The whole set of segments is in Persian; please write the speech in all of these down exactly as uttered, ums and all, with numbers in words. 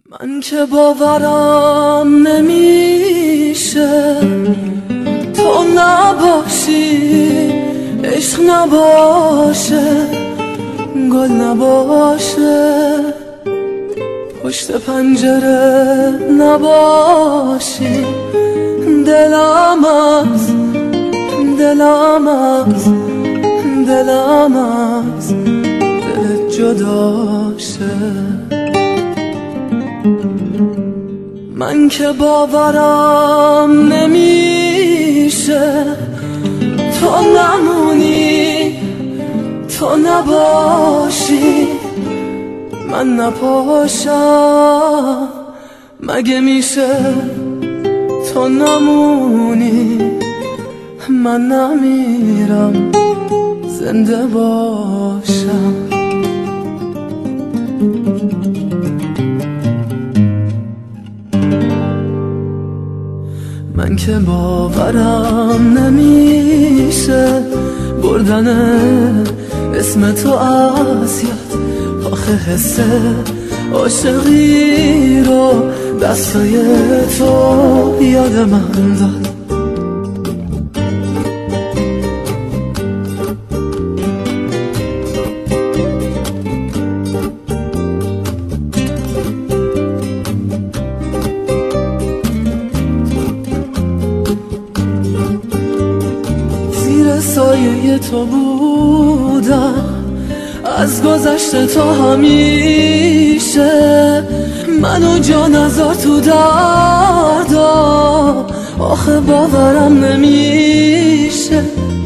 من که باورم نمیشه تو نباشی، عشق نباشه، گل نباشه، پشت پنجره نباشی، دلم از دلم از دلم از دل جداشه. من که باورم نمیشه تو نمونی، تو نباشی، من نپاشم. مگه میشه تو نمونی، من نمیرم زنده باشم. من که باورم نمیشه بردن اسم تو از یاد، آخه حس عاشقی رو دستای تو یاد من داد. سایه تو بودم از گذشته تو همیشه، منو جا نذار تو دردا، آخه باورم نمیشه.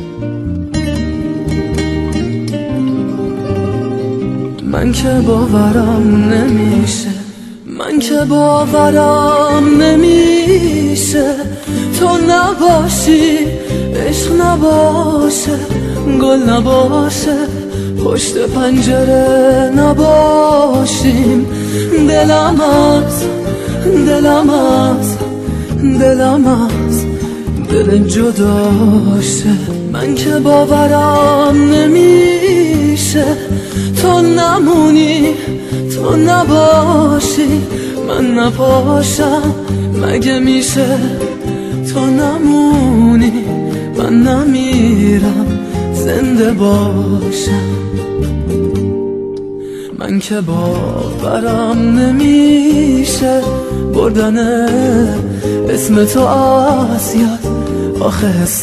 من که باورم نمیشه، من که باورم نمیشه تو نباشی، عشق نباشه، گل نباشه، پشت پنجره نباشیم، دلم از دلم از دلم از دل جداشه. من که باورم نمیشه تو نمونی، تو نباشی، من نپاشم. مگه میشه تو نمونی، من نمیرم زنده باشم. من که باورم نمیشه بردن اسم تو از یاد، آخه حس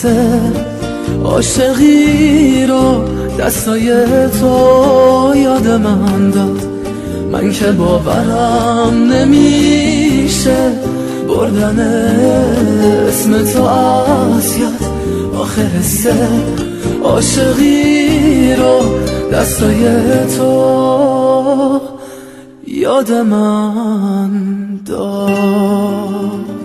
عاشقی رو دستای تو یاد من داد. من که باورم نمیشه بردن اسم تو از یاد، آخه حس عاشقی رو دستای تو یاد من داد.